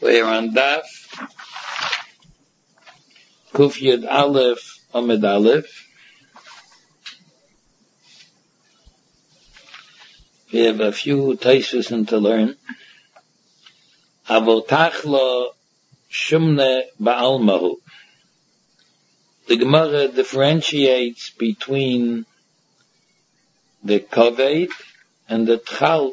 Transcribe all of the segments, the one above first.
We're on Daf Kuf Yud Aleph Amud Aleph. We have a few Taisus to learn. Avotachlo Shumne Ba'almahu. The Gemara differentiates between the Kaved and the Tchal.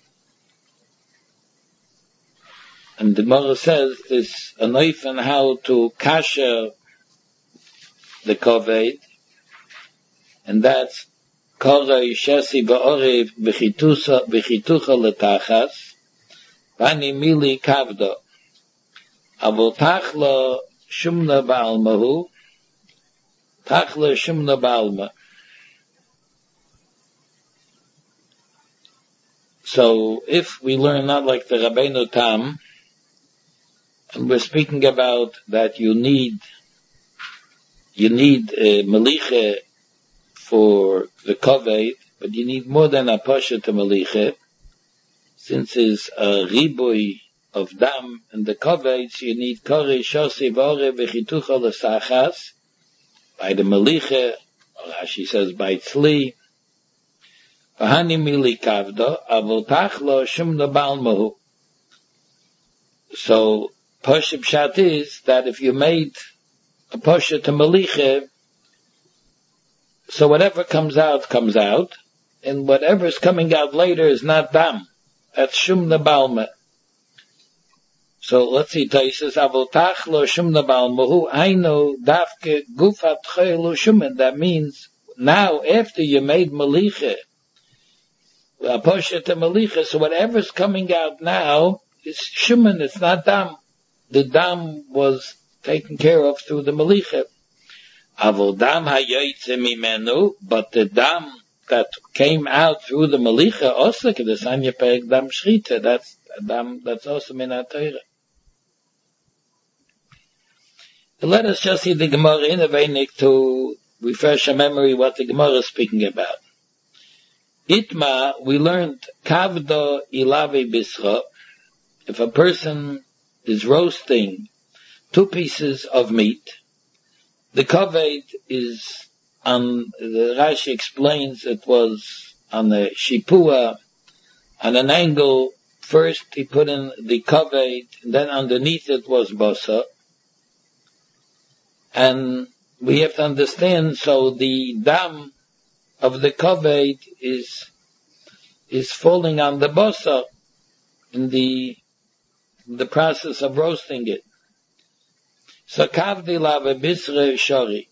And the Gemara says this a knife on how to kasher the Kaved, and that's Korei Shesi Ba'orev B'chitucha L'tachas Bani Mili Kavdo Avotachlo Shumna Ba'almahu Tachlo Shumna Ba'alma. So if we learn not like the Rabbeinu Tam, and we're speaking about that you need meliche for the kaved, but you need more than a pasha to meliche, since it's a ribui of dam and the kaved, so you need kari shosi vore v'chitucha l'sachas by the meliche, or as she says by tzli. V'hani mili kavdo avotach lo shumna ba'almahu. So Pasha Pshat is that if you made a Pasha to Malicha, so whatever comes out, and whatever's coming out later is not Dam. That's Shumna Balma. So let's see, Taisus, Avotach lo Shumna Balma, hu aino dafke gufat chaylu shumen. That means, now, after you made Malicha, a Pasha to Malicha, so whatever's coming out now is Shumen, it's not Dam. The dam was taken care of through the malicha. Avodam hayoytze mimenu, but the dam that came out through the malicha also kedesanya perek dam shrita. That's a dam that's also min haTorah. Let us just see the Gemara in a wenig to refresh our memory what the Gemara is speaking about. Itma, we learned kavdo ilave bisra. If a person is roasting 2 pieces of meat, the kaved is on, the Rashi explains it was on the shipua, on an angle. First he put in the kaved, and then underneath it was basa. And we have to understand, so the dam of the kaved is falling on the basa in the process of roasting it. So kavdi lave bisre shori.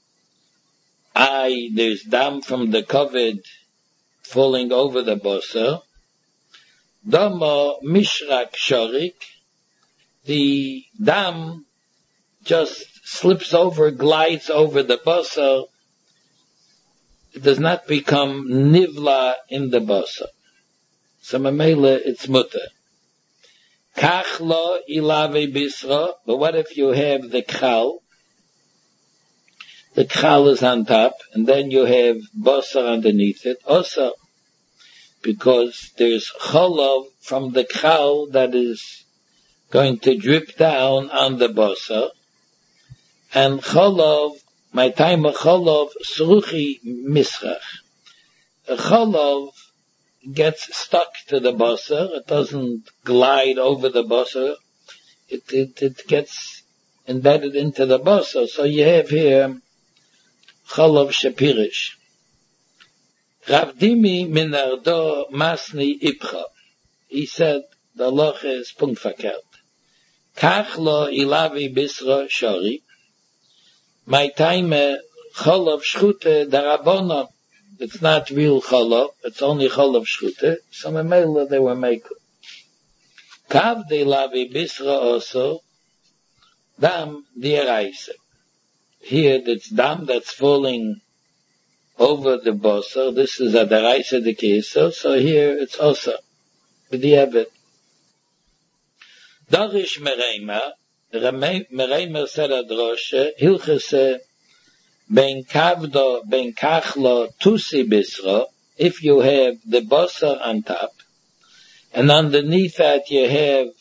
There's dam from the kaved falling over the basa. Damo mishrak shorik. The dam just slips over, glides over the basa. It does not become nivla in the basa. So mamela it's mutter. Kachlo ilave bisra, but what if you have the kchal? The kchal is on top, and then you have basar underneath it, also, because there's cholov from the kchal that is going to drip down on the basar, and cholov, my time of cholov, sruchi misrach. A cholov gets stuck to the basar. It doesn't glide over the basar. It gets embedded into the basar. So you have here Cholov Shapirish. Ravdimi minardo masni ipcha. He said the loch is punktverkehrt. Kach lo ilavi bisra shori. My time Cholov shchute darabona. It's not real cholov, it's only cholov shchute. So memela they were making. Kav de lavi bisra also, dam diaraise. Here it's dam that's falling over the basar. This is a daraise de keso, so here it's also b'diavad. Darish Mereima said adroshe, hilchese, Ben kavdo, ben kachlo, tusi bisra, if you have the basar on top, and underneath that you have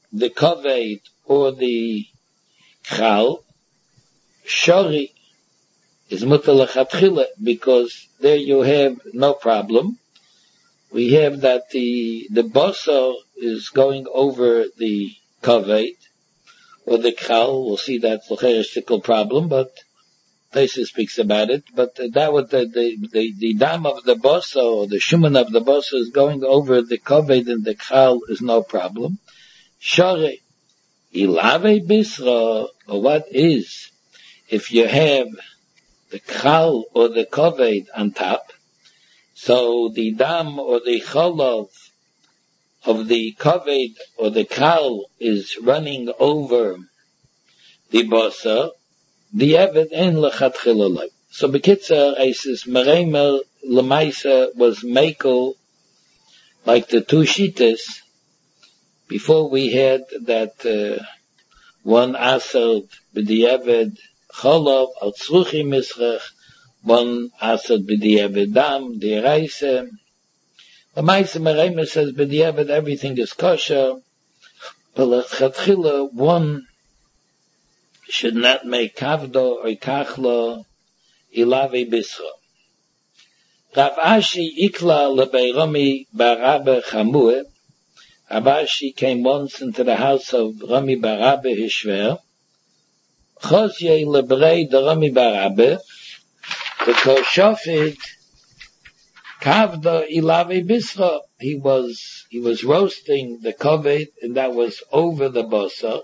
the kaved or the chal, shari is mutar lechatchila, because there you have no problem. We have that the basar is going over the kaved or the chal. We'll see that's a shtickle problem, but Taisa speaks about it. But that would the dam of the basar or the shuman of the basar is going over the kaved and the chal is no problem. Shari ilave bisra, or what is if you have the chal or the kaved on top? So the dam or the chalav of the kaved or the chal is running over the basar. The eved en lechatchila loy. So bekitzer, I says mereimer lemaisa was mekel like the two shitas. Before we had that one asad b'di'eved chalav al tzruchi misrach, one asad b'di'eved dam d'iraisa. The Maisa Mereimer says b'di'eved everything is kosher, but lechatchila one should not make kavdo or kachlo ilave bisra. Rav Ashi ikla lebeirami barabe chamue. Rav Ashi came once into the house of Rami Barabe Hishver. Chosye lebrei de Rami Barabe, because Shofit kavdo ilave bisra. He was roasting the kaved, and that was over the basar.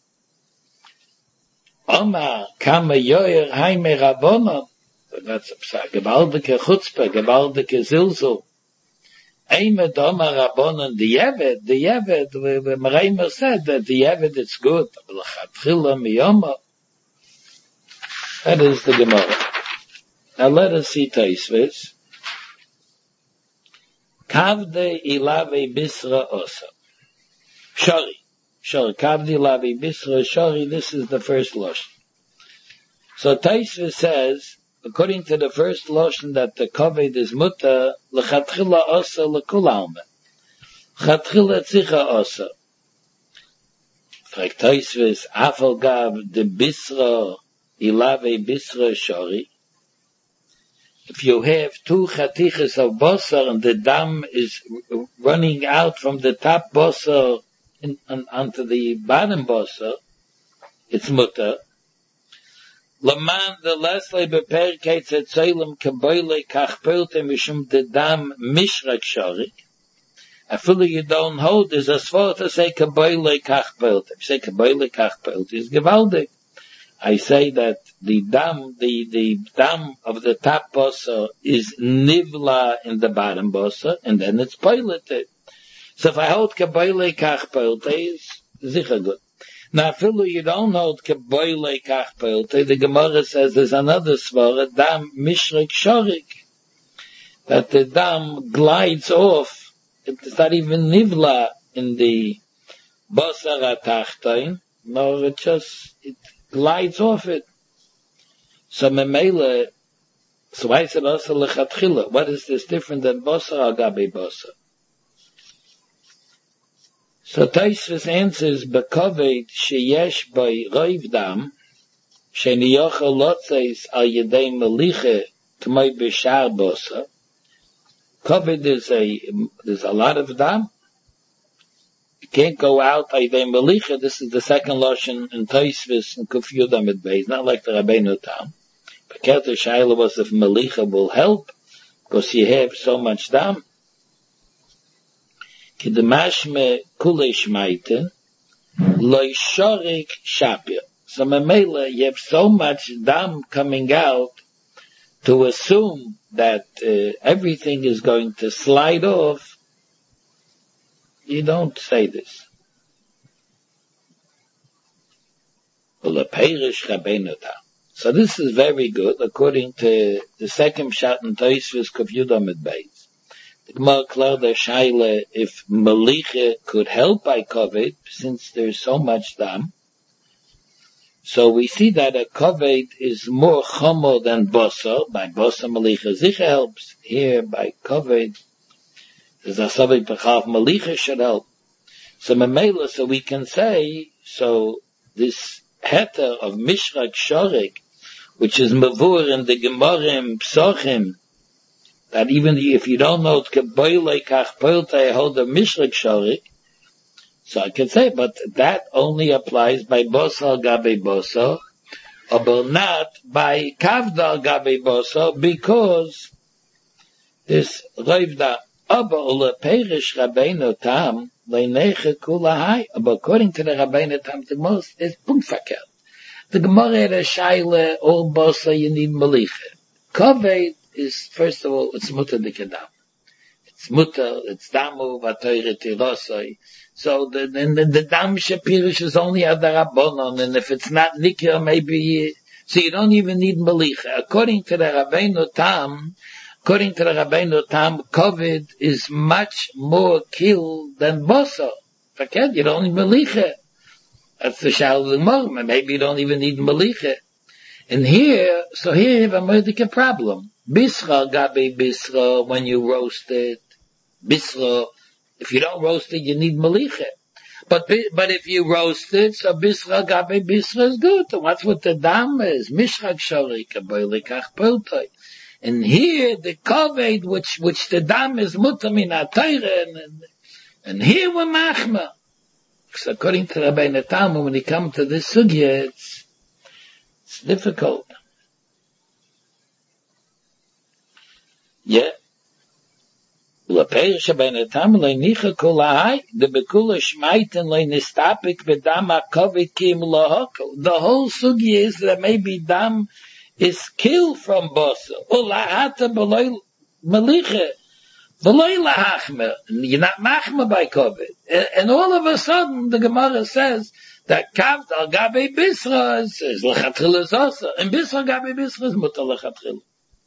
Oma kama yoyer haime rabona. That's a gewaltige chutzpah, gewaltige zilzul. Eime doma rabona, the Yeved, the Mereimer said that the Yeved it's good. That is the Gemara. Now let us see Taisvis. Kavde ilave bisra osa. Shari, kavdi lavi bisra shari, this is the first lotion. So Taisva says, according to the first lotion, that the kaved is muta, lechatchila osa lekul alma. Chatchila tzicha osa. Fragt Taisva, afal gav de bisra ilave bisra shari. If you have two chatiches of basar and the dam is running out from the top basar onto the bottom basar, it's mutter. Laman the lesle beperketz et soilem kaboyle kachpelte mishum the dam mishrak shari. After you don't hold, there's a svor to say kaboyle kachpelte. If you say kaboyle kachpelte, it's gewaldig. I say that the dam of the top basar is nivla in the bottom basar, and then it's piloted. So if I hold kaboyle kachpelte, it's sicher good. Now, Filu, you don't hold kaboyle kachpelte. The Gemara says there's another svara, dam mishrik shorik, that the dam glides off. It's not even nivla in the basar atachtain, no, it glides off it. So memela, so I said also lechatchila. What is this different than basar agabe basar? So Taisvis answers, Bekaved sheyesh by roiv dam, sheniyocha lotzeis al yedei meliche k'may b'shar basar. Kaved there's a lot of dam. You can't go out by yedei meliche. This is the second lashon in Taisvis and Kuf Yudam et Beis, not like the Rabbeinu Tam. Beketer Shaila was if melicha will help, because you have so much dam. K'demashme kulei shmaite, loy shorik shapir. So memela, you have so much dam coming out to assume that everything is going to slide off. You don't say this. So this is very good, according to the second shot in Taisvis Kuf Yudam et Beis. The Gemara cleared the shaila if melicha could help by kaved, since there's so much dam. So we see that a kaved is more chomo than basar. By basar melicha zicha helps. Here by kaved, there's a savik b'chav melicha should help. So Mamela, so we can say, so this heter of Mishrak Shorik, which is Mavur in the Gemarim Psochim, that even if you don't know Keboile Kach Polte hold the Mishrak Shorik, so I can say, but that only applies by Bosar Gabe Bosar, but not by Kavdal Gabe Bosar, because this Reivda, aber Ule Perish Rabbeinu Tam, Leineche Kulahai, but according to the Rabbeinu Tam, the most is Punktverkehrt. The Gemara had a Shaila, all Bosar, you need Malicha. Koved is, first of all, it's Mutter Dikadam. It's Mutter, it's Damu, Vatoire Tirosoi. So the Dam Shapirish is only at the Rabbonon, and if it's not Nikir, maybe, so you don't even need Malicha. According to the Rabbeinu Tam, COVID is much more killed than Bosa. Forget, you don't need Malicha. That's the Shal of the Mormon. Maybe you don't even need Malicha. And here you have a medical problem. Bisra, Gabi Bisra, when you roast it. Bisra, if you don't roast it, you need Malicha. But if you roast it, so Bisra, Gabi Bisra is good. And that's what the Dam is. Mishrak Shorik, Aboilikach Peltoy. And here, the Koved, which the Dam is Mutamin Atayre, and here we're Machma. Because according to Rabbeinu Tam, when you come to this sugya, it's difficult. Yeah. L'peir Rabbeinu Tam, le'nicha kulahai, the bekula shmaiten le'nistapik v'dam ha'kovid kim lahokol. The whole sugya is that maybe Dam is killed from Bosa. Ulahata b'loy malicha. B'loy lahachmer. You're not machmer by COVID. And all of a sudden, the Gemara says that Kavd al Gabe Bisra is l'chatchila zosa. And Bisra Gabe Bisra is mutar l'chatchila.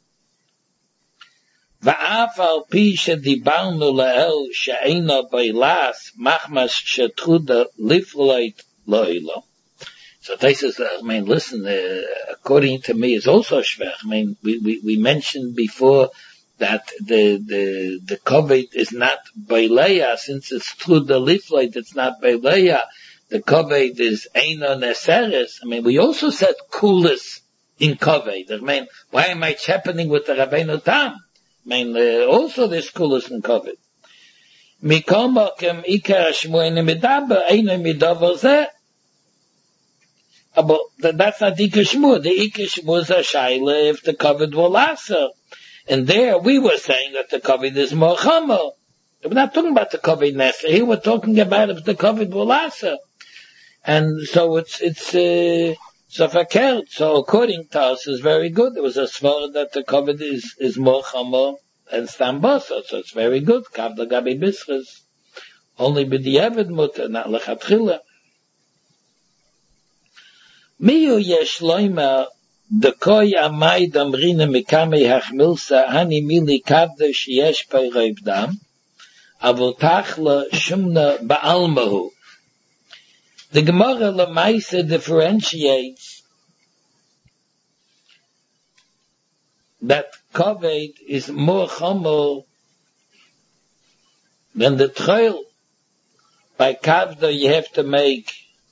Va'af al pi shedibarnu la'el she'ena b'ilas machmas shetruda lifloit lo'ilo. So Taisus, listen, according to me, is also shvech. We mentioned before that the COVID is not Baileya, since it's through the leaflet, it's not Baileya. The COVID is Eino Neseres. We also said Kulis in COVID. Why am I happening with the Rabbeinu Tam? Also there's Kulis in COVID. Mikomokem Ikar Shmuene Midaber, Eino Midaber Zeh. But that's not the Ikashmur. The Ikashmur is a Shaila if the COVID will last. And there we were saying that the COVID is more Chama. We're not talking about the COVID Nesa. Here we're talking about if the COVID will last. And so it's so fakert. So according to us is very good. There was a svar that the COVID is more Chama and Stambasa. So it's very good. Kavda Gabi Bisras. Only b'diavad mutter, not lechatchila. Miu yesh loima dekoi amai damrina mikamei hachmilsa hani mili kavda sheyesh pei reib dam avol tachla shumna ba'almahu. The Gemara Lamaisa differentiates that Koved is more chomo than the trail. By Kavda you have to make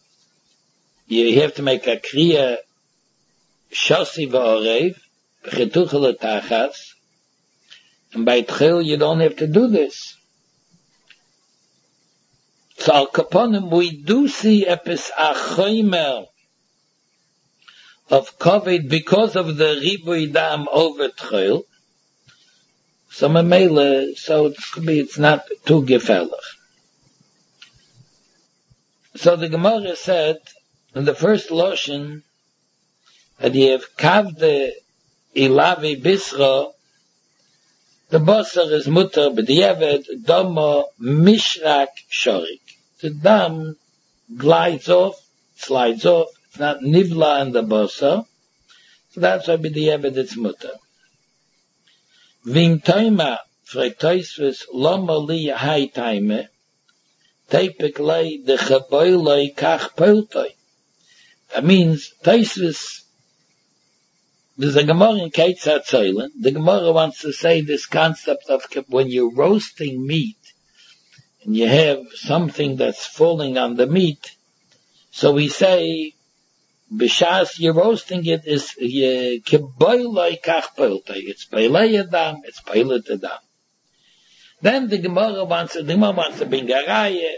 a kriya shosi v'orev b'chetuchel tachas, and by trail you don't have to do this. So al kaponim we do see epis achoimer of Koved because of the ribui dam over trail. So it could be it's not too gefährlich. So the Gemara said in the first lotion that you have kavde ilavi bisra, the basar is mutter b'diavad dama mishrak shorik. The dam slides off, it's not nivla in the basar, so that's why b'diavad it's mutter. Vim toima freitoisves lama li hai taime teipik lei de chaboy lei kach peltoi. That means Taisvis, there's a Gemara in Keitzat Zoylen. The Gemara wants to say this concept of when you're roasting meat and you have something that's falling on the meat, so we say, b'shas you're roasting it is kiboiloi kach poiltoi. It's peilei adam, it's peilet adam. Then the Gemara wants to bring a raya.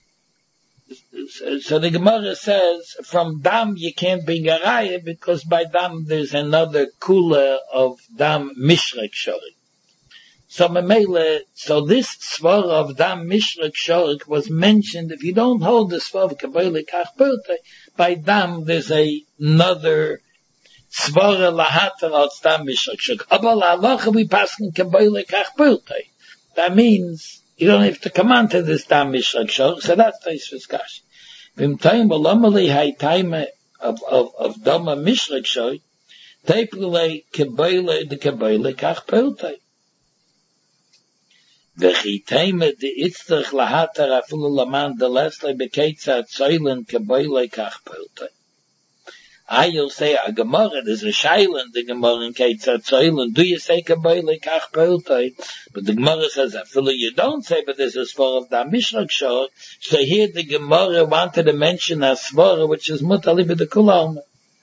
So the Gemara says, from dam you can't bring a raya because by dam there's another kula of dam mishrek shori. So this svar of dam mishrek shori was mentioned. If you don't hold the svar of kabbalah kach poiltoi, by dam there's another svar lahatan al dam mishrek shori. Abal halacha we pass in kabbalah kach poiltoi. That means you don't have to come on to this dam mishrek shor. So that's the discussion. Vim time b'lamali hay time of dama mishrek shor. Teipulei kebele de kebele kach peltei. V'chi time de itztach lahatar afilu laman de lesle beketza tzoylen kebele kach peltei. You'll say a Gemara, there's a shaila in the Gemara in Ketzat Zoylen. Do you say Kabbalah Kach Peltei? But the Gemara says, Afilu you don't say, but there's a svara of the Mishrek Shor. So here the Gemara wanted to mention a svara which is Mutali b'de Kulalma.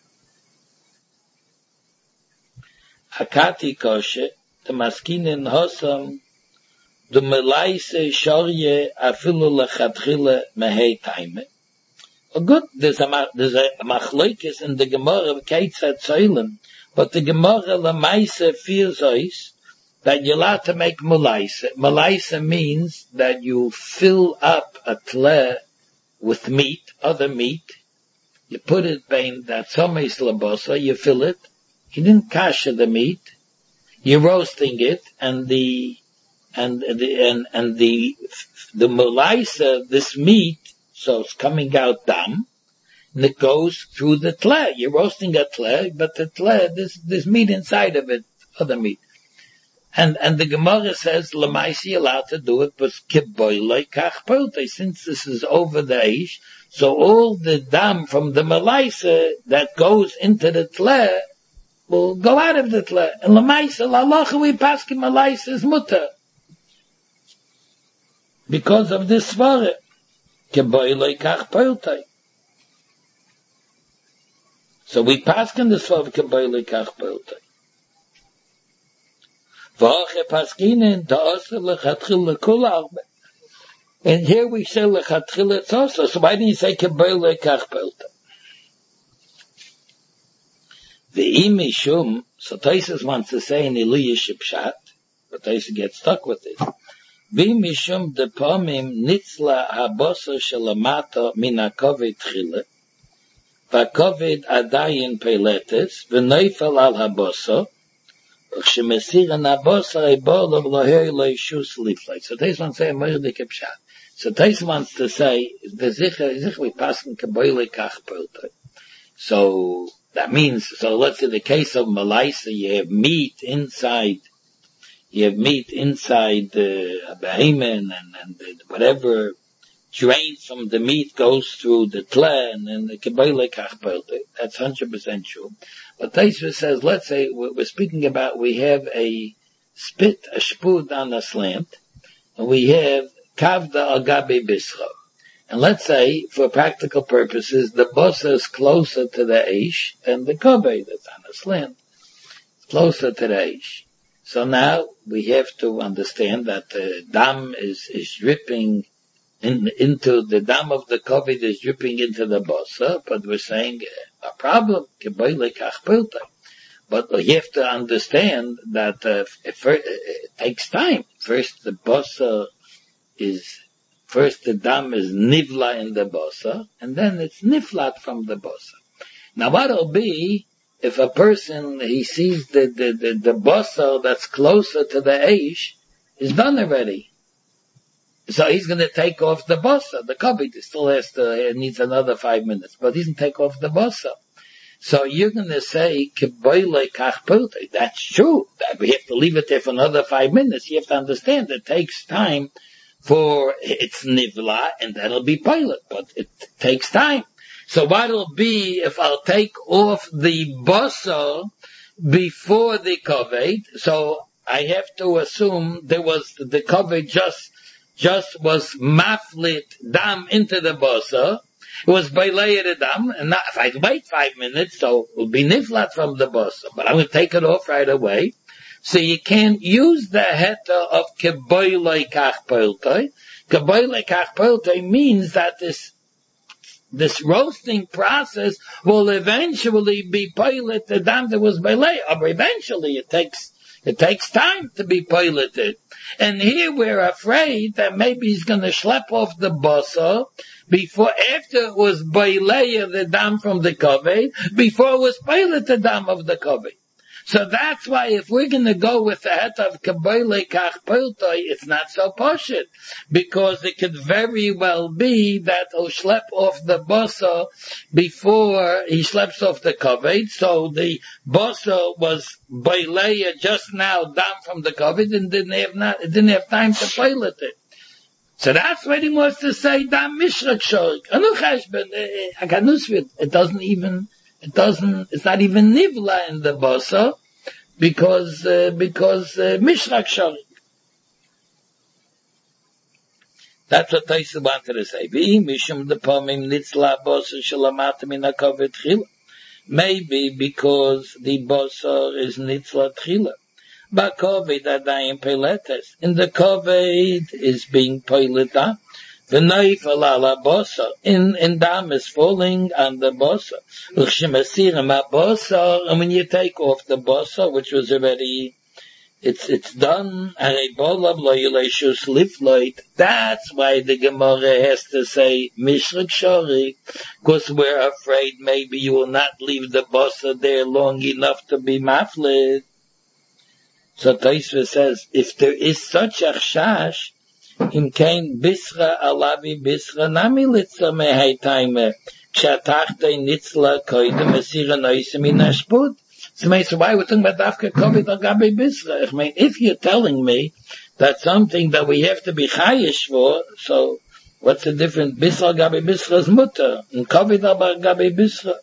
Hakati Koshe, the Maskinin Hosam, the Melaise Shorye Afilu Lechatchile Mehei Taime. Oh, good, there's a machlokes in the Gemara of Ketzat Zoylen, but the Gemara Lamaisa fears us that you're allowed to make Melaisa. Melaisa means that you fill up a tle with meat, other meat, you put it bein that someis labosa, you fill it, you didn't kasha the meat, you're roasting it, and the Melaisa, this meat, so it's coming out dam, and it goes through the tle. You're roasting a tle, but the tle, there's meat inside of it, other meat. And the Gemara says, Lamaisi allowed to do it, but kiboilei kach peltei, since this is over the ish, so all the dam from the Melaisa that goes into the tle will go out of the tle. And Lamaisa, lalacha we paskin Melaisa is mutter. Because of this svara. Keboilei kach peltei. So we paskin the svar of keboilei kach peltei. V'ache paskinen ta'aseh lechatchil lekul arbe. And here we say lechatchil it's also. So why do you say keboilei kach peltei? V'im mishum, so Taisus wants to say in Eliyah Shipshat, but Taisus gets stuck with it. V'mishum de pomim nitzla habosa shelamato min hakoved tchile, v'hakoved adayin peletes, v'neifel al habosa, v'chemesiran habosa ebol of lohei leishus liflei. So Taisus wants to say a murdik pshat. So Taisus wants to say, the zicher we pass in keboilei kach peltei. So that means, so let's say the case of Melaisa, you have meat inside a behemoth, and whatever drains from the meat goes through the tle, and then the keboilei kach peltei. That's 100% true. But Taisva says, let's say we're speaking about, we have a spit, a shpud on a slant, and we have kavda al gabe bisra. And let's say, for practical purposes, the bosa is closer to the eish than the kobe that's on a slant. It's closer to the eish. So now we have to understand that the dam is dripping into the dam of the kovid is dripping into the bosa, but we're saying a problem, keboilei kach peltei. But you have to understand that it takes time. First the dam is nivla in the bosa, and then it's niflat from the bosa. Now what'll be if a person, he sees the bosa that's closer to the eish is done already. So he's going to take off the bosa. The kovid still needs another 5 minutes, but he doesn't take off the bosa. So you're going to say, keboilei kach peltei. That's true. That we have to leave it there for another 5 minutes. You have to understand it takes time for its nivla, and that'll be pilot, but it takes time. So what'll be if I'll take off the bosa before the kovet? So I have to assume there was the kovet just just was maflit dam into the bosa. It was bailei the dam, and not, if I wait 5 minutes, so it will be niflat from the bosa. But I'm going to take it off right away. So you can't use the heta of keboilei kach poiltoi. Keboilei kach poiltoi means that this roasting process will eventually be piloted the dam that was bailei, or eventually it takes time to be piloted. And here we're afraid that maybe he's going to schlep off the bosa after it was bailei the dam from the kaveh, before it was piloted the dam of the kaveh. So that's why if we're going to go with the het of Kabbalah Kach Piltoi, it's not so poshut. Because it could very well be that he'll schlep off the bossa before he schleps off the kaved. So the bossa was Baileya just now down from the kaved and didn't have time to pilot it. So that's what he wants to say, Dam Mishrak Shorik. It's not even nivla in the bosa, because mishrak sharik. That's what Taisa wanted to say. Mishum the pomim nitzla bosa shalamatim in a kovet chila. Maybe because the bosa is nitzla chila. But kovet adayim peletes. In the kovet is being peleta. The knife ala bosa in dam is falling on the bosa. And when you take off the bosa, which was already, it's done, that's why the Gemara has to say Mishrak Shorik, because we're afraid maybe you will not leave the bosa there long enough to be mafled. So Taisva says, if there is such a chash, in kain bisra alavi bisra nami litza mehai taime kshatachtai nitzla koide mesira noisim in ashput. So why we're talking about dafka kovid al gabi bisra? I mean, if you're telling me that's something that we have to be chayish for, so what's the difference? Bisra gabi bisra's mutter and kovid al gabi bisra.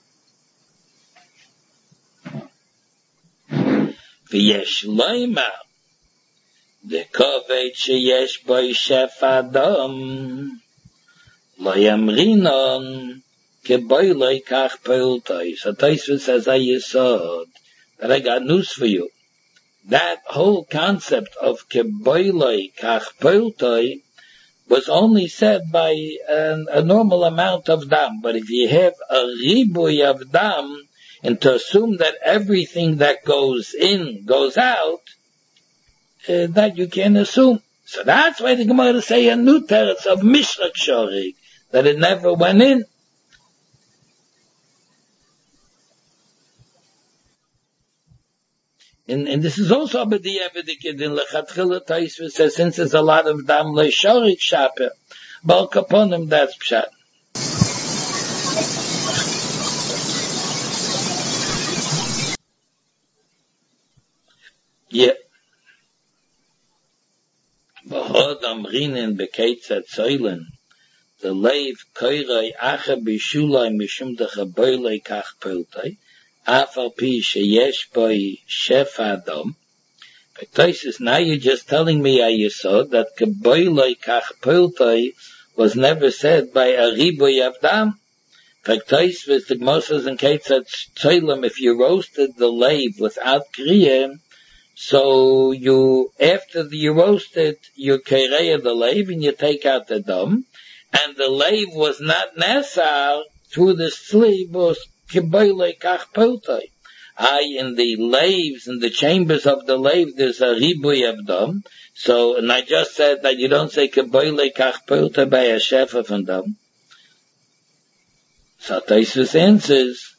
V'yesh loima the kovet sheyesh boi shef adam lo yamrinon keboilei kach peultoi. So Taisva says, Ayesod, that I got news for you. That whole concept of keboilei kach peultoi was only said by a normal amount of dam. But if you have a ribuy of dam, and to assume that everything that goes in goes out, that you can assume. So that's why the Gemara say a new teretz of Mishrak Shorik, that it never went in. And this is also a b'di'evidik in Lechatchila Taisva says, since there's a lot of dam le Shorik shaper, Bal Kaponim, that's pshat. Yeah. B'hodam rinen b'keitzat zoylen, the leiv koiroi acha b'shulai mishum dechaboilei kach peltei, afal pi sheyesh boi shef adam. But now you're just telling me, Ayesod, that kaboilei kach peltei was never said by a riboy of dam. Taisvis, the Gemara says in keitzat zoylen, if you roasted the leiv without kriyah, so after you roast it, you kereya the leiv and you take out the dam, and the leiv was not nesar through the sleeve was kiboilei kach peltei. In the leaves, in the chambers of the leiv, there's a ribuy of dam. So, and I just said that you don't say kiboilei kach peltei by a shefa from dam. So Taisus answers,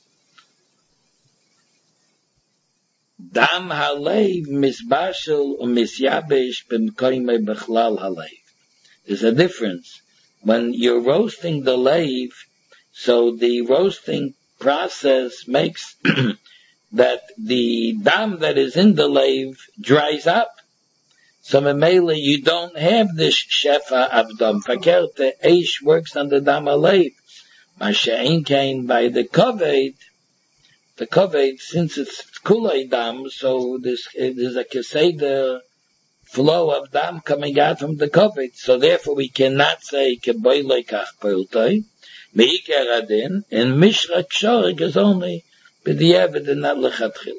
Dam haleiv misbashel u'misyabesh b'mkoimei bechlal haleiv. There's a difference. When you're roasting the leiv, so the roasting process makes that the dam that is in the leiv dries up. So memele, you don't have this shefa of dam. Fakerte, eish works on the dam haleiv. Masha'in came by the kaved, since it's kulei dam, so there's a keseder flow of dam coming out from the kovet. So therefore we cannot say keboy leikach poiltoi, meikar adin, and mishra kshorig is only b'diavad and not lechatchila.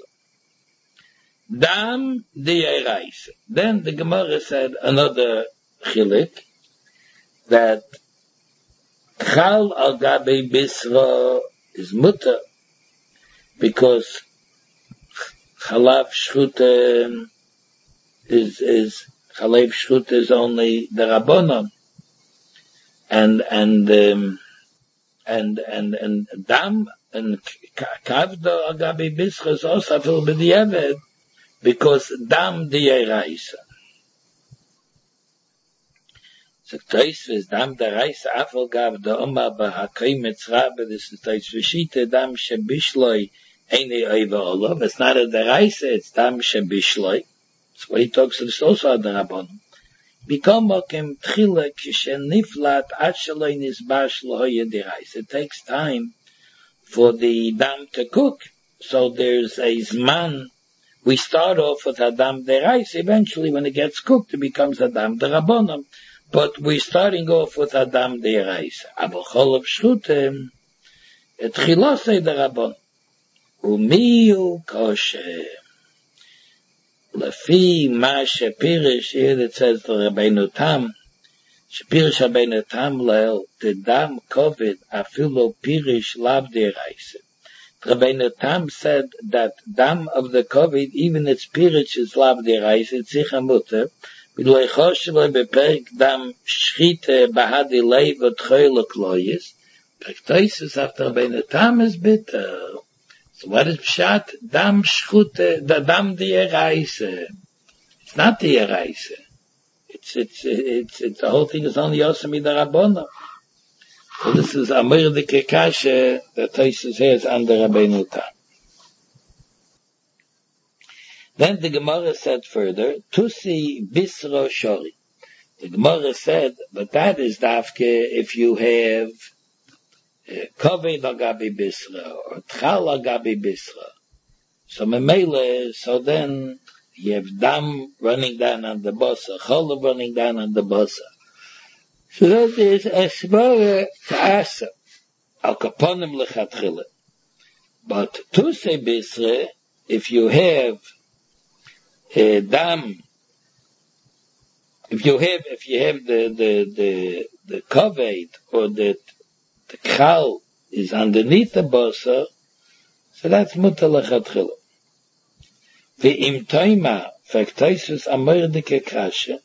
Dam di'erais. Then the Gemara said another chilik, that chal al gabe bisra is mutter, because chalav shchuta is chalav shchuta is only the rabbanon, and dam and kavda al gabe bisra is also fil b'diavad, because dam di'erais. So Tosfos dam di'erais afal gav da Omar b'hakai mitzrabe. This is Tosfos dam shebishloi einei oiva olav. It's not a di'erais, it's dam shebishloi. That's what he talks to. It's also a Rabbanon. Become mokem tchila kishen niflat ad shaloi nisbash lohoye di'erais. It takes time for the dam to cook. So there's a zman. We start off with Adam derais. Eventually, when it gets cooked, it becomes Adam derabbanan. But we're starting off with Adam derais. Abocholav shchutem et chilosei derabbanan. Umiu kosher. Lefi ma shepirish. Here it says the Rabbeinu Tam. Shepirish Rabbeinu Tam leil the dam kovid afilo pirish lav derais. Rabbeinu Tam said that dam of the kovid, even its pirich is lav derais, it's sicha mutter. B'loi choshev beperek dam shchite bahadi leiv otchoyle kloyis. Tosfos after Rabbeinu Tam is bitter. So what is pshat? Dam shchute, the dam derais. It's not derais. It's the whole thing is only Yosemi the Rabbanon. So this is Amir the Kekashe that Tosfos has under Rabbeinu Tam. Then the Gemara said further, Tusi Bisro Shori. The Gemara said, but that is dafke if you have Koved Agabi Bisra or Tchal Agabi Bisra. So Memele, so then you have dam running down on the bossa, Cholav running down on the bossa. So that is a svara ta'asa, al kaponim lechatchila. But to say bisre, if you have a dam, if you have the kaved or the kchal is underneath the bosa, so that's mutar lechatchila. Ve'im toima, Tosfos amar de kekashe,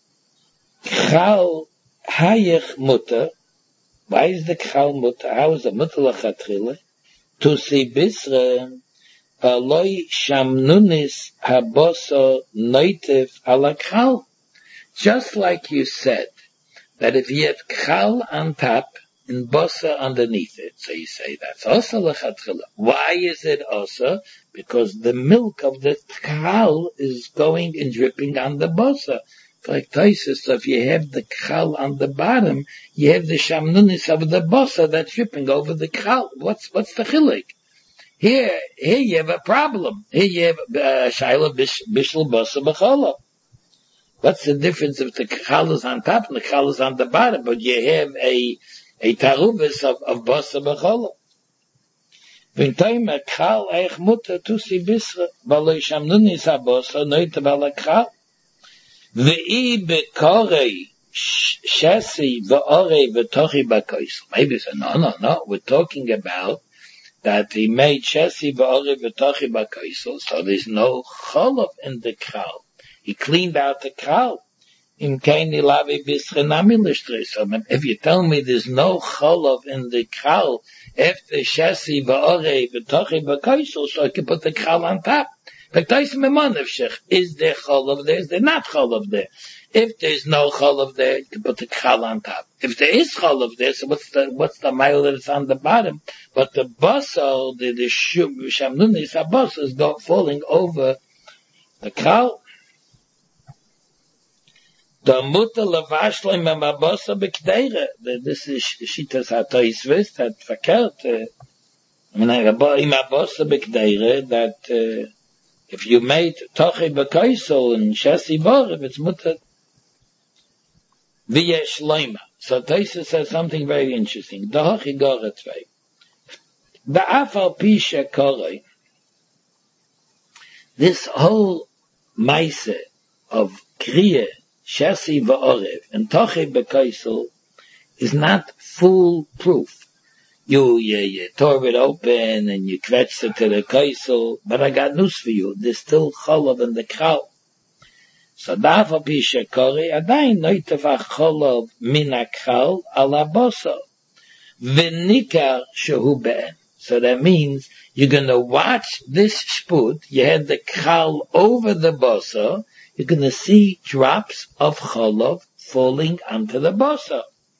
kchal hayech mutter. Why is the kchal mutter? How is the mutter lechatchila? To see bisre, aloi shamnunis haboso noitiv ala kchal. Just like you said, that if you have kchal on top and bosa underneath it, so you say that's also lechatchila. Why is it also? Because the milk of the kchal is going and dripping on the bosa. Like Tosfos, so if you have the kchal on the bottom, you have the shamnunis of the bosa that's dripping over the kchal. What's the chilik? Here you have a problem. Here you have shaila bishul bosa b'chola. What's the difference if the kchal is on top and the kchal is on the bottom, but you have a tarubis of bosa b'chola? V'intayim a kchal eich mutter tusi bisra, v'aloi shamnunis ha bosa noitav ala kchal. V'ii bekorei shesi v'orei v'tochi b'koisel. Maybe say, no, we're talking about that he made shesi v'orei v'tochi b'koisel, so there's no cholov in the kchal. He cleaned out the kchal. Im kaini lavi bisre nami l'shtrei. So if you tell me there's no cholov in the kchal, after shesi v'orei v'tochi b'koisel, so I can put the kchal on top. But is there cholov there? Is there not cholov there? If there's no cholov there, you can put the kchal on top. If there is cholov there, so what's the mile that's on the bottom? But the basal, the shamnunis habas is falling over the kchal. The mutter lavashleim mabasa b'kdeira. This is shitas ha'Tosfos that verkehrt. Im habasa b'kdeira that. If you made Tochi B'Kaisel and Shesi Borev, it's mutter. V'yesh Leima. So Taisa says something very interesting. Dahachi Gara Tvei. Ba'afal Pisha Korei. This whole Maise of Kriya, Shesi V'Orev, and Tochi B'Kaisel is not foolproof. You tore it open and you kvetched it to the kaisel, but I got news for you. There's still cholav in the kraal. So dafa pisha kori, adayin noitava cholav min ha-kraal ala bosa. V'nikar shehu be'en. So that means you're going to watch this spud. You had the kraal over the bosa. You're going to see drops of cholav falling onto the bosa.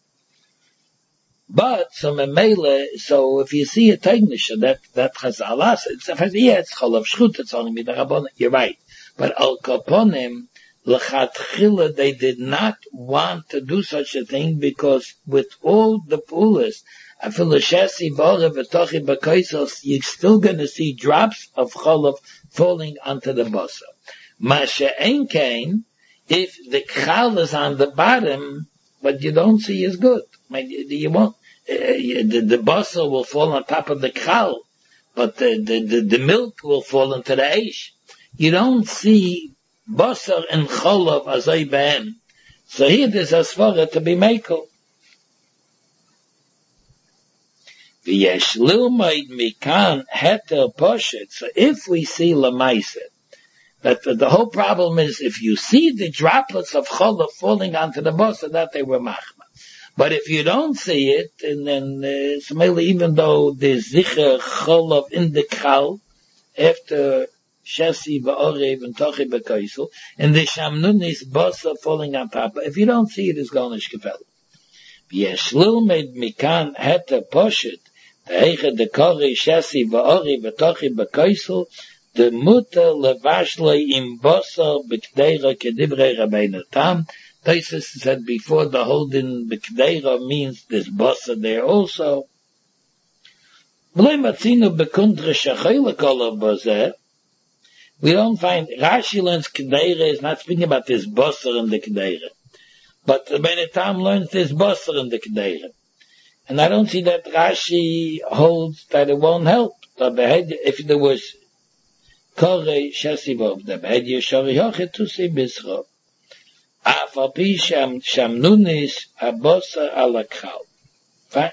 But so if you see a teignisha that Chazal it's cholav shchut, it's only midarabon. You're right, but al kaponim lechatchila they did not want to do such a thing because with all the pulas, afil shesi borev v'tochi b'kaisos, you're still going to see drops of cholav falling onto the bosa. Masha ein kain, if the kral is on the bottom, what you don't see is good. You won't. The basar will fall on top of the kral, but the milk will fall into the eish. You don't see basar and cholav azay be'en. So here there's a svara to be mekel. V'yesh lilmaid mikan heter poshet. So if we see lemaise, that the whole problem is if you see the droplets of cholav falling onto the basar, that they were machma. But if you don't see it, and then even though there's zicher cholav in the kral after shesi va'orev and tochi b'kaisel, and the shamnunis basa falling on top, if you don't see it, it's garnish kefel. Yeshlil made mikan heta poshet the heiche the kori shesi va'orev v'tochi b'kaisel the mutter levashle im basa b'kdeira kedivrei Rabbeinu Tam. Taisus said before the holding B'Kdeira means there's basa there also. We don't find Rashi learns Kdeira is not speaking about this basa in the Kdeira. But the Rabbeinu Tam learns this basa in the Kdeira. And I don't see that Rashi holds that it won't help. If there was Korei Shesivov, the Behed Yeshari Hochet to see Bisra. Afapi shamnunis abosa ala kral. Fine.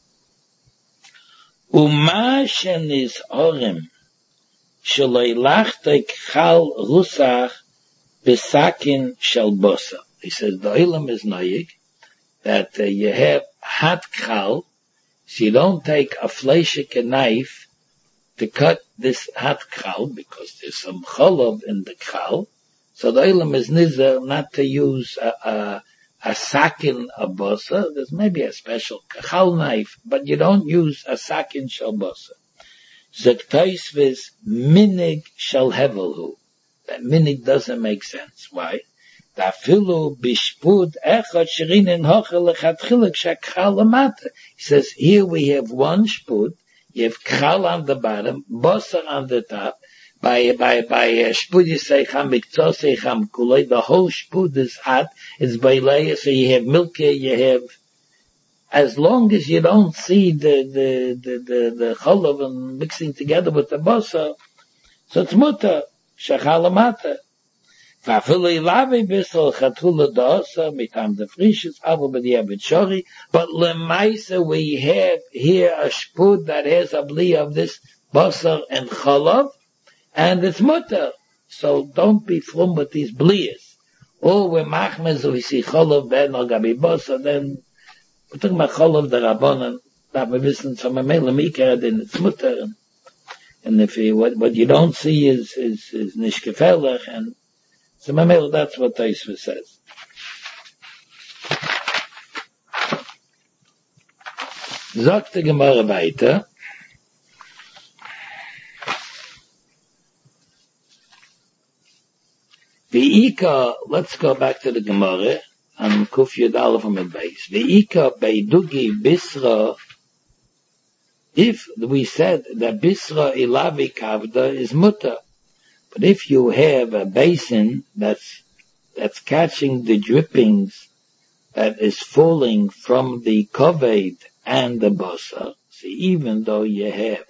Uma shenis orem sheloi lachte kral rusach besakin shel bosa. He says the ilam is noyig that you have hot kral, so you don't take a fleshike knife to cut this hot kral because there's some cholav in the kral. So the ilam is nizer not to use a sakin abosa. There's maybe a special kachal knife, but you don't use a sakin shel bosa. Zektais vis minig shel hevelhu. That minig doesn't make sense. Why? Dafilu bishpud echad shirinin hochel lechatchilik shakchal lamata. He says here we have one spud. You have kchal on the bottom, bosa on the top. By shpud yiseicham miktzoseicham kuloi, the whole shpud is hot, it's by layer, so you have milky, you have, as long as you don't see the cholav and mixing together with the bosa, so it's mutter, shachalamata. Vafilei lavi bisol chatula da'osa, mitam the frishes, avo b'diabit shori, but lemaisa we have here a shpud that has a bli of this bosa and cholav, and it's mutter. So don't be from with these blias. Or when machmez we see cholav ben or gabi bosa, then we're talking about cholav the rabbanan that we listen to a mele mikar, then it's mutter. And if what you don't see is nishkefelach, and so mamel, that's what Taisva says. Sagt die Gemara weiter. Ve'ika, let's go back to the Gemara, and Kuf Yud Aleph Amud Beis. Ve'ika beidugi bisra, if we said that bisra ilavi kavda is mutter, But if you have a basin that's catching the drippings that is falling from the koved and the basar, see, even though you have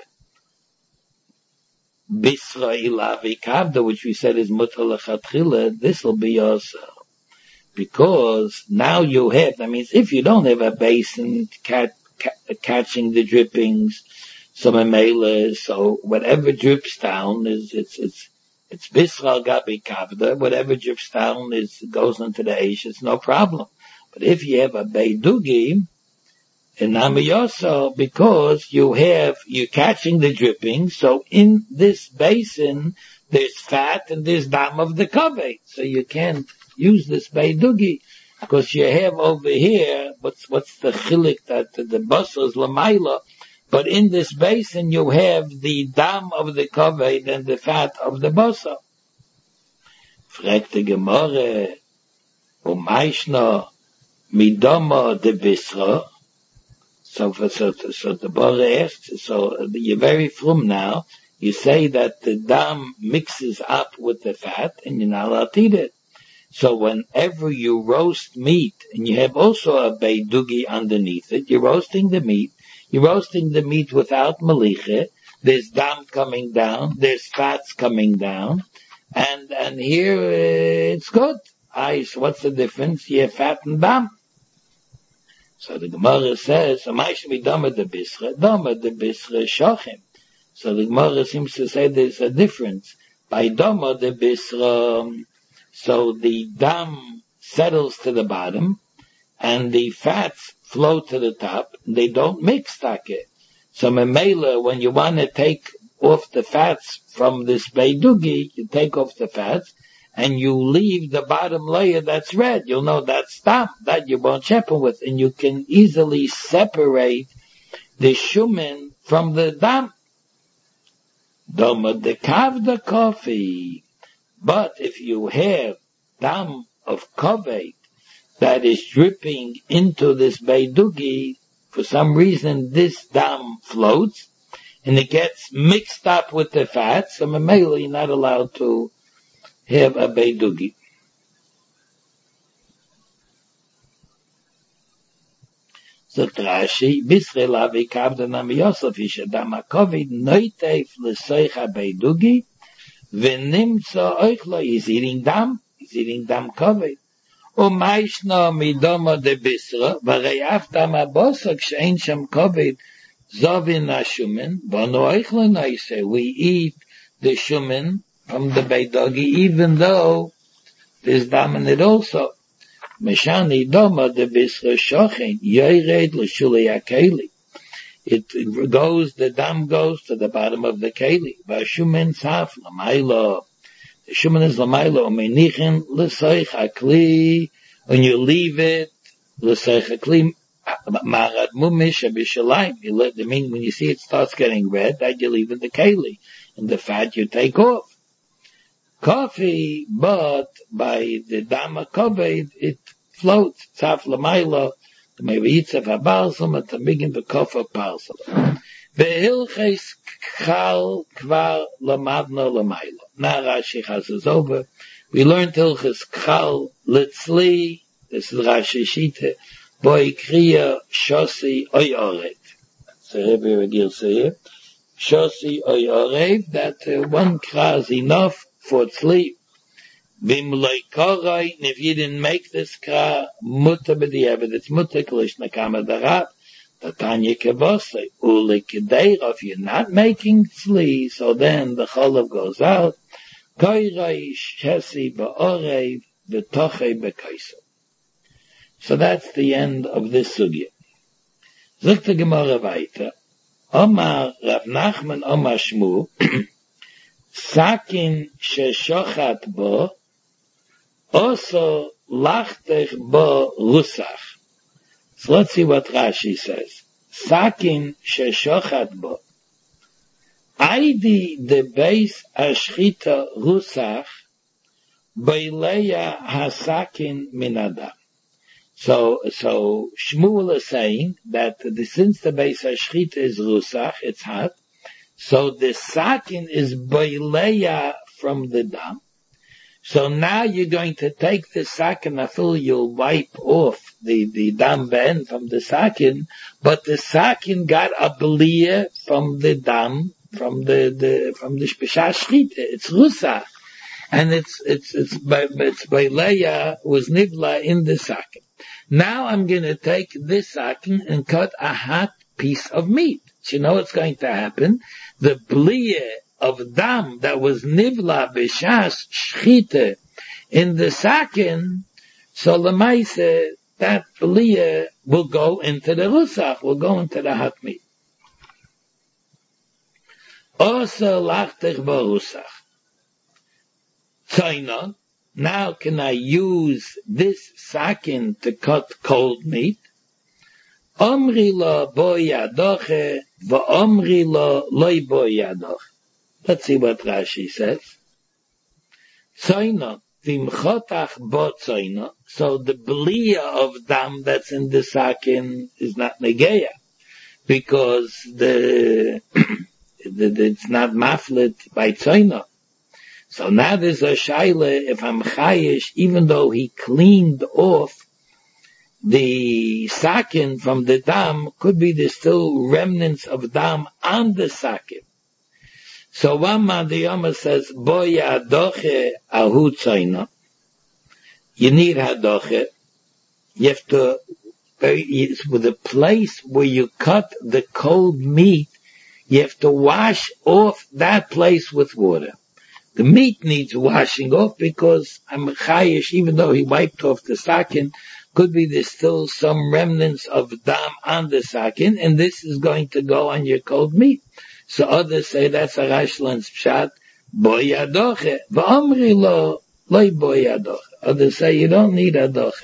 bisra ilavi kavda, which we said is mutar lechatchila, this will be also. Because now you have, that means if you don't have a basin catching the drippings, so whatever drips down it's bisra gabi kavda, whatever drips down goes into the Aish, it's no problem. But if you have a beidugi, in Namiyoso, because you're catching the drippings, so in this basin, there's fat and there's dam of the kaveh. So you can't use this beidugi, because you have over here, what's the chilik that the basar is lamaila, but in this basin you have the dam of the kaveh and the fat of the basar. Fragt the Gemara, Maishna midama de bisra. So the Bar asks, so you're very from now, you say that the dam mixes up with the fat and you're not allowed to eat it. So whenever you roast meat, and you have also a beidugi underneath it, you're roasting the meat without malicha, there's dam coming down, there's fats coming down, and here it's good. So what's the difference? You have fat and dam. So the Gemara says, so the Gemara seems to say there's a difference. By dama de bisra, so the dam settles to the bottom, and the fats float to the top. They don't mix take. So memela, when you want to take off the fats from this beidugi, you take off the fats, and you leave the bottom layer that's red. You'll know that's dam, that you won't shepen with, and you can easily separate the shumin from the dam. Dama de kavda coffee. But if you have dam of kaved that is dripping into this beidugi, for some reason this dam floats, and it gets mixed up with the fat, so memela you're not allowed to have a beidugi. So Rashi, Bisre lavi kavda nam Yosef ish adam hakovid noiteif l'soich beidugi v'nimtza oichlo. He's eating dam kaved. U'maishna midoma de bisra v'rei dam habosar k'she'ein sham kaved zovin hashumin v'no oichlo noise. We eat the shumin from the beidugi, even though there's dam in it also. Meshani doma de bisra shochen yored l'shulei hakeli. The dam goes to the bottom of the keli. V'ashumen saf l'maylo. The shumen is l'maylo. U'menichen l'soich hakli. When you leave it, l'soich hakli marad mumish abishalayim. You let the mean when you see it starts getting red, that you leave in the keli, and the fat you take off. Coffee, but by the dama kaved, it floats. Tzaf l'maylo, the mevitzav habalsam, and tamigin b'kofa palsam. Ve'ilches kchal kvar lamadna l'maylo. Now Rashi has is over. We learned hilches kchal litzli. This is Rashi Shita. Boi kriya shosi oy orev. So Rebbe Regil say here, shosi oy orev, that one kra is enough for sleep. Vim loy korai, and if you didn't make this kra, mutter b'diavad, it's mutter klish nakama darab, tatanya kevosei, uli kedeira, if you're not making tzli, so then the cholav goes out, korai shesi ba'orev, v'tochei b'kaisa. So that's the end of this sugya. Zok the Gemara weiter, Omar Rav Nachman Omar Shmu, Sakin sheshochat bo, also lachtech bo rusach. So let's see what Rashi says. Sakin sheshochat bo. Aidi de beis ashchita rusach, beileya hasakin minadam. So Shmuel is saying that since the beis hashchita is rusach, it's hot, so the sakin is beileya from the dam. So now you're going to take the sakin, afil you'll wipe off the dam ben from the sakin, but the sakin got a beliyah from the dam, from the shpesha shchita. It's rusa. And it's Baileya was nivla in the sakin. Now I'm going to take this sakin and cut a hot piece of meat. So you know what's going to happen? The bliyah of dam that was nivla b'shas shchita in the sakin, so lemaise, that bliyah will go into the rusach, will go into the hot meat. Also lachtech b'rusach. Tzaina, now can I use this sakin to cut cold meat? Omri lo bo yadoche, v'omri lo loy bo yadoche. Let's see what Rashi says. Tzaina, v'imchotach bo tzaina. So the bliyah of dam that's in the sakin is not negeya, because it's not maflet by tzaina. So now there's a shaila, if I'm chayish, even though he cleaned off the sakin from the dam, could be there's still remnants of dam on the sakin. So one man, the Yoma says, boya adoche ahu tzayna. You need hadoche. You have to, with the place where you cut the cold meat, you have to wash off that place with water. The meat needs washing off because I'm chayish, even though he wiped off the sakin, could be there's still some remnants of dam on the sakin, and this is going to go on your cold meat. So others say that's a Rashlan's pshat, boyadoche, v'omri lo, loy boyadoche. Others say you don't need adoche.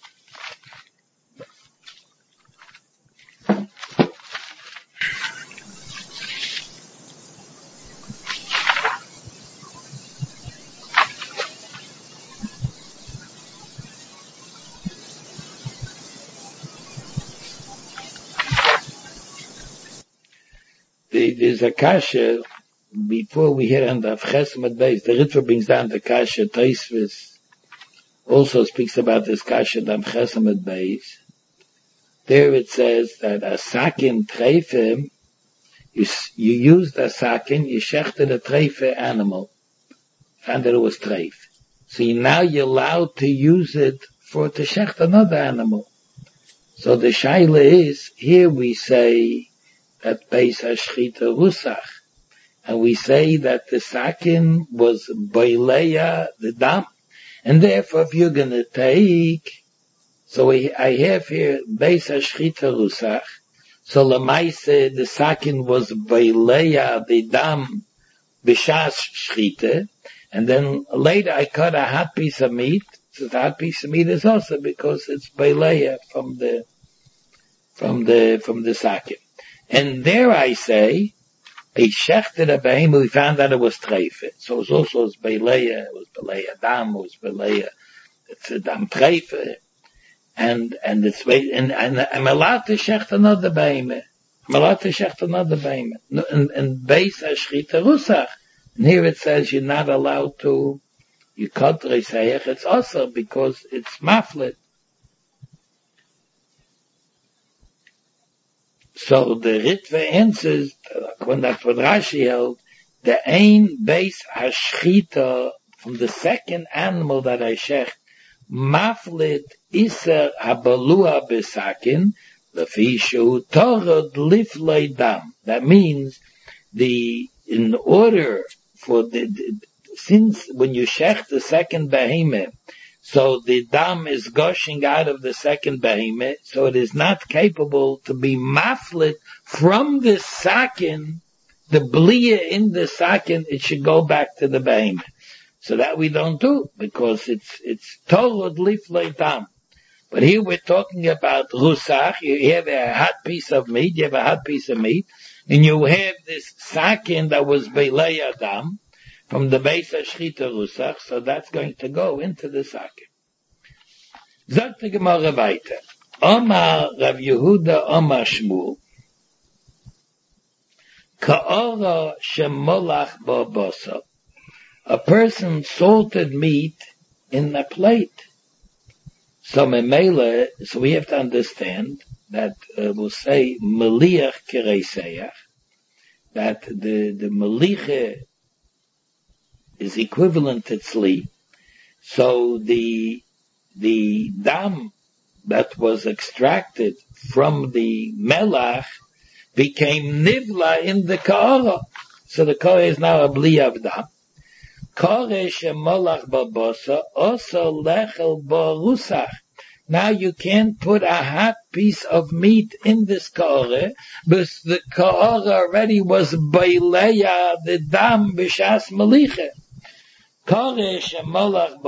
There's a kasha, before we hear on the Chesed Beis, the Ritva brings down the kasha, Tosfos also speaks about this kasha, the Chesed Beis. There it says that a sakin treife, you used a sakin, you shechted a treife animal, found that it was treif. So now you're allowed to use it to shecht another animal. So the shaila is, here we say, that Beis HaShchita Rusach. And we say that the sakin was Baileya, the dam. And therefore, if you're going to take, so I have here Beis HaShchita Rusach. So Lamaise, the sakin was Baileya, the dam, B'shas Shchita. And then later I cut a hot piece of meat. So the hot piece of meat is also because it's Baileya from the sakin. And there I say, a shechted a behemoth, we found that it was treife. So it was also Baileya, it was Baileya dam, it was Baileya, it's a dam treife. And I'm allowed to shecht another behemoth. I'm allowed to shecht another behemoth. And Beis HaShchita Rusach. And here it says you're not allowed to, you cut Reisayach, it's also because it's maflet. So the Ritva answers, when that's what Rashi held, the ein Beis HaShchita, from the second animal that I shecht, maflet iser habalua besakin, lefishu torod liflei dam. That means in order for since when you shecht the second behemoth, so the dam is gushing out of the second behemoth, so it is not capable to be maflet from the sakin, the bliyah in the sakin, it should go back to the behemoth. So that we don't do, because it's torod liflei dam. But here we're talking about rusach, you have a hot piece of meat, and you have this sakin that was beileya dam, from the Beis HaShchita Rusach, so that's going to go into the sakin. Sagt die Gemara weiter. Omar Rav Yehuda Omar Shmuel, Ka'ora shemolach bo bosa. a person salted meat in a plate. So memela, so we have to understand that we'll say meliach kereiseach, that the meliche is equivalent to tzli. So the dam that was extracted from the melach became nivla in the ka'ara. So the ka'ara is now a bli of dam. Ka'ara shemalach babasa also lechel barusach. Now you can't put a hot piece of meat in this ka'ara, because the ka'ara already was baileya the dam b'shas melicha. Ka'ara shemalach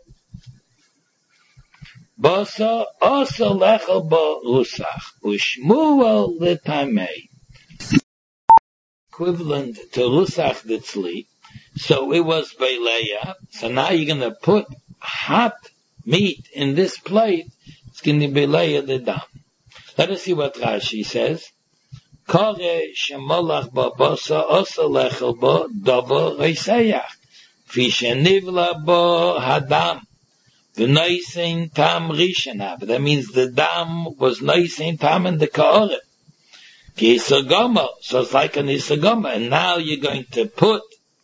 babasa also lechel barusach. Ushmuel l'tamei. Equivalent to rusach ditzli. So it was baileya. So now you're going to put hot meat in this plate. It's going to be baileya the dam. Let us see what Rashi says. Kare shemolach babasa osa lechel bo dovo reiseyach. Fi shenivla bo hadam. V'noisein tam rishana. But that means the dam was noisein tam in the ka'oret. Ki isagoma. So it's like an isagoma. And now you're going to put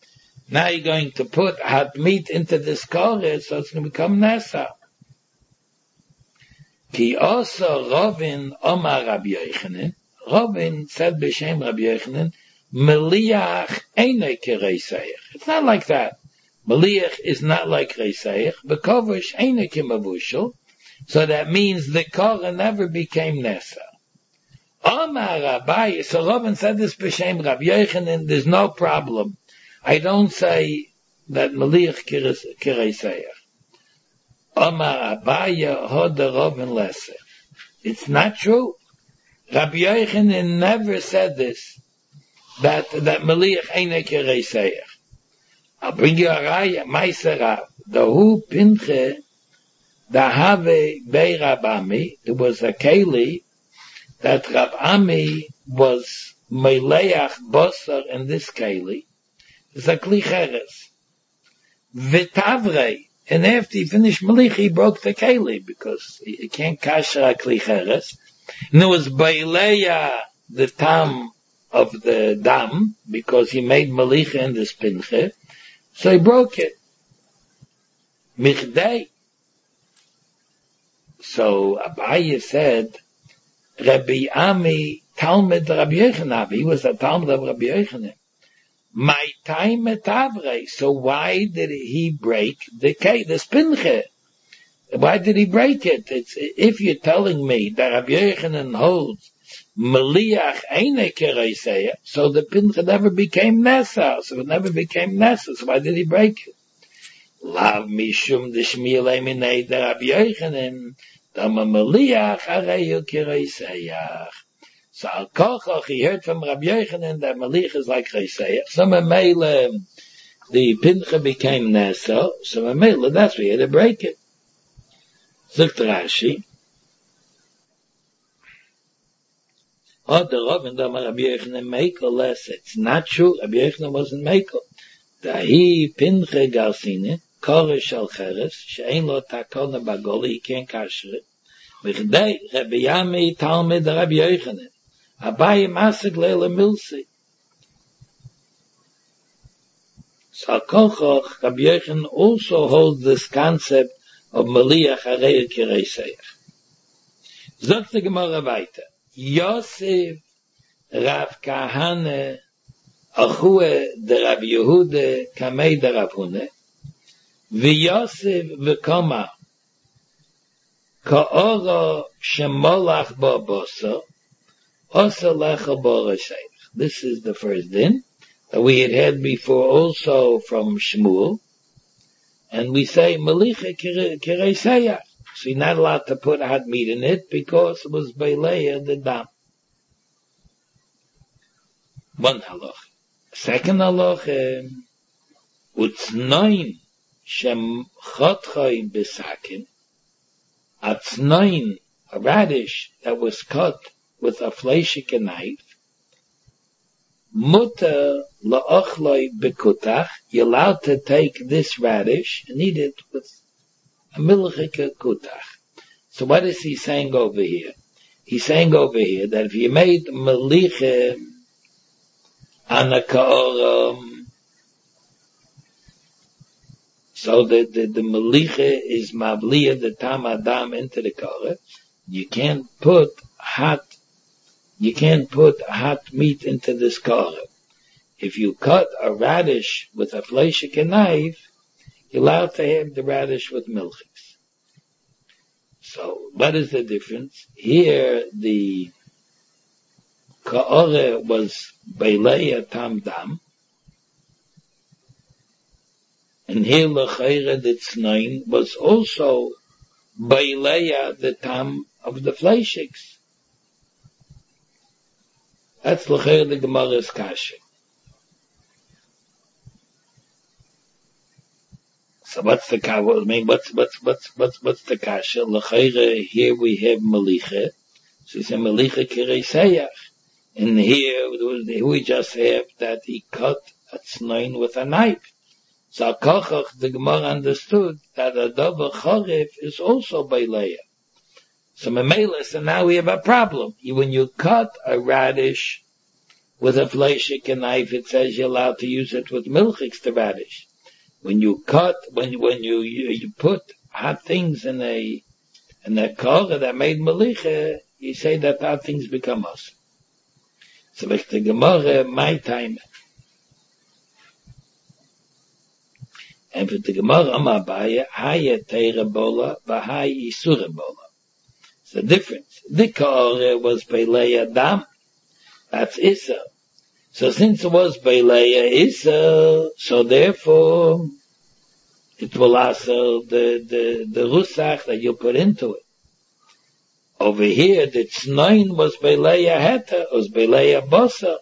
hot meat into this ka'oret, so it's going to become nasa. Ki also Ravin Omar Rabbi Yochanan. Ravin said b'shem Rabbi Yochanan, Meliach einay kereiseich. It's not like that. Meliach is not like reiseich. Bekovish einay kemavushel. So that means the kara never became nesa. Omar Rabbi. So Ravin said this b'shem Rabbi Yochanan. There's no problem. I don't say that Meliach kereiseich. Omar Abaya Hoda Ravin Lesser. It's not true. Rabbi Yochanan never said this, that Meliach Einay Kereiseich. I'll bring you a raya, Maiserav. The Hu Pinche, the Have Bei Rabami, there was a Keli, that Rabami was Meleach Bosar in this Keli. It's a Kli Cheres. V'tavrei, and after he finished Malich, he broke the Keli, because he can't kasher a Kli Cheres. And it was Baileya, the tam of the dam, because he made Malich in the Pinche, so he broke it. Michdei. So Abaye said, Rabbi Ami, Talmud Rabbi Yochanan, he was a Talmud of Rabbi Yochanan. My time metavrei. So why did he break the spinche? Why did he break it? If you're telling me that Rabbi Yochanan holds Meliach einay kereiseich, so the pinche never became nesa. So it never became nesa. So why did he break it? Lav mishum deshmielei minei de Rabbi Yochanan dama Meliach areyu kereiseich. So Al Kochach, he heard from Rabbi Yochanan that Malich is like Reiseich. So Mamela, the Pincha became Nesa. So Mamela, that's why he had to break it. Zogt Rashi. Oh, the Rav and Rabbi Yochanan Mekel less. It's not true. Rabbi Yochanan wasn't Mekel. Dahi Pincha Garsine, Koresh Al Cheres, She'ein lo takona bagoli, he can't kasher it. Vichdei, Rabbi Yami Talmud Rabbi Yochanan. Abaye masig leila milsi. So Kochach, Rabbi Yochanan also holds this concept of Meliach Arei Kereiseich. Zogt the Gemara weiter. Yosef Rav Kahane Achue de Rabbi Yehuda Kamei de Rav Hune V'Yosef V'Koma Ka'oro Shemolach Ba'boso This is the first din that we had before also from Shmuel. And we say, Melicha Kereiseach. So you're not allowed to put hot meat in it because it was Beileya the dam. One halach. Second halach, Utznoin Shem Chotchoi Besakin. Atznoin, a radish that was cut with a fleshike knife, Mutter la'ochloi bekutach, you're allowed to take this radish and eat it with a milchike kutach. So what is he saying over here? He's saying over here that if you made meliche anakaoram, so the meliche is mavliya the tam adam into the kara, you can't put hot meat into this kara. If you cut a radish with a fleishik knife, you're allowed to have the radish with milchiks. So, what is the difference? Here, the ka'ore was beileya tam dam, and here l'chayre the tznoin was also beileya the tam of the fleishiks. That's l'chayre the Gemara's kasha. So what's the kasha? I mean, what's the kasha? L'chayre, here we have melicha. So he said melicha kireiseyach. And here we just have that he cut a tznoin with a knife. So kochach, the Gemara understood that a davar charif is also beileya. So memela, so now we have a problem. When you cut a radish with a fleishik knife, it says you're allowed to use it with milchiks to radish. When you cut, when you put hot things in a kara that made melicha, you say that hot things become us. So like the Gemara, my time. And for the Gemara, Amabaya, Haya Teira Bola, Bahai Isura Bola. It's the difference. The kara was Beileya Dam. That's Issa. So since it was Beileya Issa, so therefore, it will also the rusach that you put into it. Over here, the tznoin was Beileya Heta, was Beileya Bosa.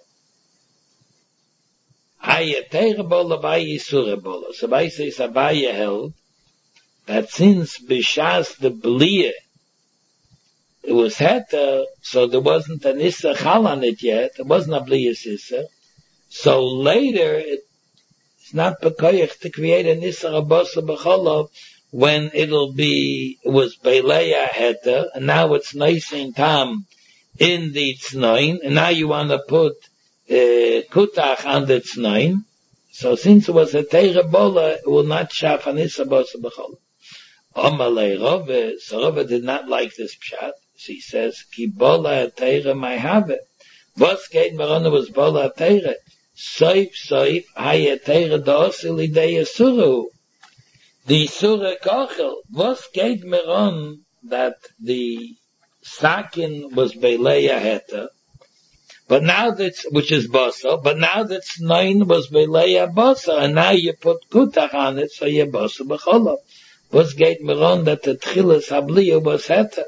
Haya Teira Bola, Bahai Isura Bola. So by says Abaya held that since Bishas the Blia, it was Heta, so there wasn't an Issa Chal on it yet. It wasn't a Blias Issa. So later, it's not Bekoyach to create an Issa Rabosa B'cholov when it was Beileya Heta, and now it's Neisin Tam in the Tznoin, and now you want to put Kutach on the Tznoin. So since it was a Teira Bola, it will not shaf an Issa Rabosa B'cholov. Omalei Rove, so Rove did not like this pshat. She says, Ki bola teira may have it. Was geht Merona was bola teira? Soif, haya teira dosil idei suru. The surah kochel. Was geht Meron that the sakin was beileya heta, but now that's, which is bosa, but now that's nine was beileya bosa, and now you put kutach on it, so you bosa b'cholov. Was geht Meron that the tchilas habliya was heta?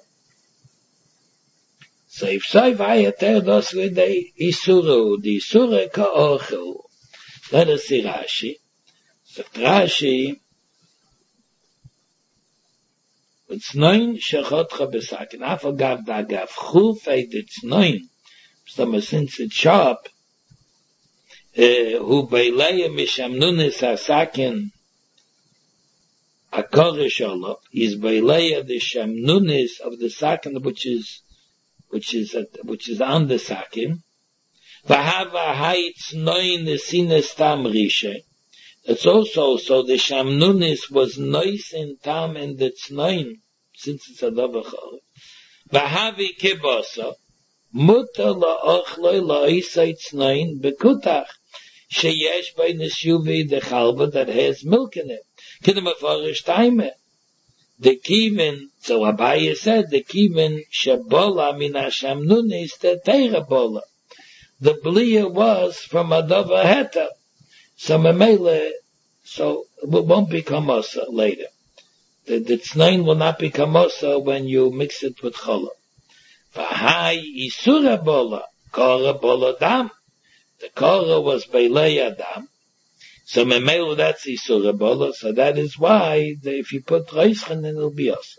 So if Vayater dos lidei isuru, the isura ka'ochel. Let us see Rashi. So Rashi, it's noin shechotcha besakin. Afagav dagav chufei it's noin. So since it's sharp, who beileya mishamnunis hasakin akorish olov, is beileya the shamnunis of the sakin, which is on the sakim. V'hava haitz noin nesines tam rishe. It's also, so the shamnunis was nois in tam and the tznoin, since it's a davar chol. V'havi kibasa, muta la'ochloi la'isai tznoin bekutach, sheyesh by nesyuvi the chalva that has milk in it. Kidem afarish taime. The kimen, so Abaye said, the kimen shebola min hashamnun is the teira bola. The blia was from a davar heta. So memele, so it won't become osa later. The tznain will not become osa when you mix it with chola. V'hai isura bola, kora bola dam. The kora was beileya dam. So memelu, that's isura bola, so that is why if you put reischen, then it'll be also.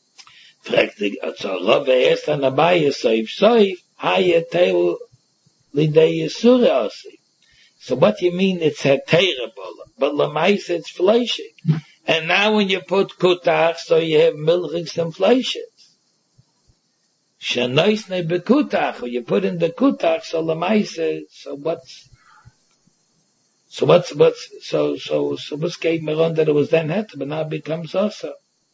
So Rava asked on Abaye, soif, haya teu lidei yisura asi. So what do you mean it's heterah bola? But lamaisa it's fleishig. And now when you put kutach, so you have milchiks and fleishes. Shenoisne bekutach, or you put in the kutach, so lamaisa, so what's gave me on that it was then heter, but now it becomes also.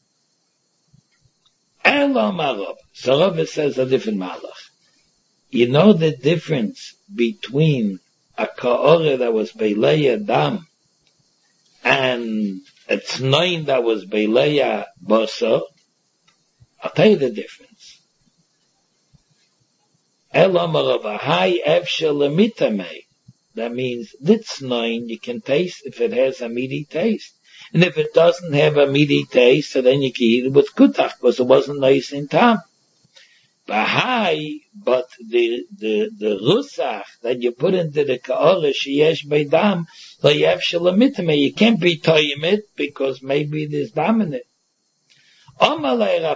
Elam Arav. So Rav says a different malach. You know the difference between a ka'ore that was beileya dam and a tznoin that was beileya basar? I'll tell you the difference. Elam Arav hai efshel lemitame. That means this tznoin you can taste if it has a meaty taste. And if it doesn't have a meaty taste, so then you can eat it with kutach, because it wasn't nice in time. But the rusach that you put into the ka'ore sheyesh beidam, layev shalamitame, you can't be toyim it, because maybe there's dam in it. What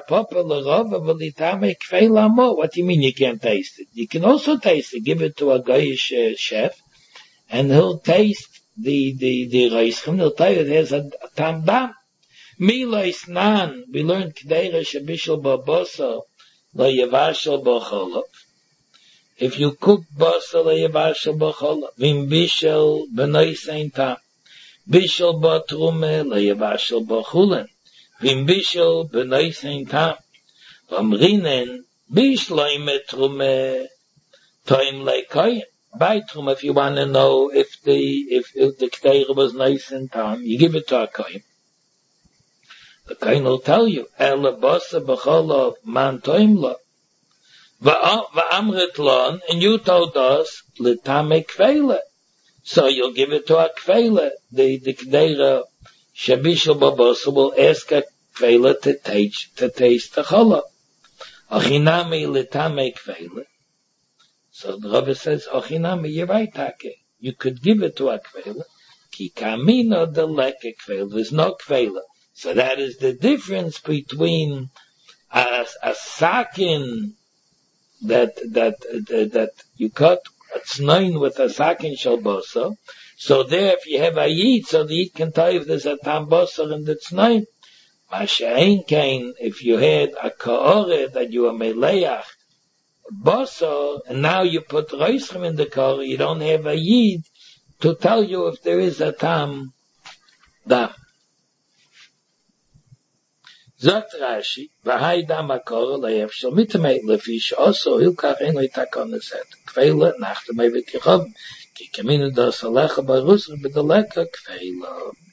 do you mean you can't taste it? You can also taste it. Give it to a goyish chef, and he'll taste the reiskim, he'll tell you it has a tam dam. Milois nan, we learned k'deira shabishal ba'bosa la yavashal b'cholov. If you cook bosa la yavashal b'cholov, vim bishal b'nois ein tam. Bishal ba'trume la yavashal b'chulen. Vim bishal b'nois ein tam. V'amrinen bishloim etrume toim leikoyim. By Trum, if you want to know if the K'teira was nice in time, you give it to a Kohen. The Kohen will tell you, Ele Bosa B'cholov Man Toimla. V'amrit lon, and you told us, L'tame Kveile. So you'll give it to a Kveile. The K'teira Shabishal B'bosa will ask a Kveile to taste the Cholov. Achinami L'tame Kveile. So the Rebbe says, Ochinami, you're right, Take. You could give it to a kvela. Ki kamino de leke kvela. There's no kvela. So that is the difference between a sakin that you cut a tznoin with a sakin shalbosa. So there, if you have a yid, so the yid can tell if there's a tam bosa in the tznoin. Masha'ein kain, if you had a ka'ore that you are meleach, Boso, and now you put Reisrim in the car, you don't have a Yid to tell you if there is a Tam Dam. Zot Rashi, V'hai Dam HaKor, Le'ev Shal Mitamei, Lefish Oso, Hilkach Ein Leitakon Neset, Kveila, Nachte Mei V'kichov, Ki Kaminu Das Alecha Barusr, B'daleka Kveila.